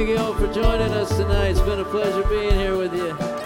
thank you all for joining us tonight. It's been a pleasure being here with you.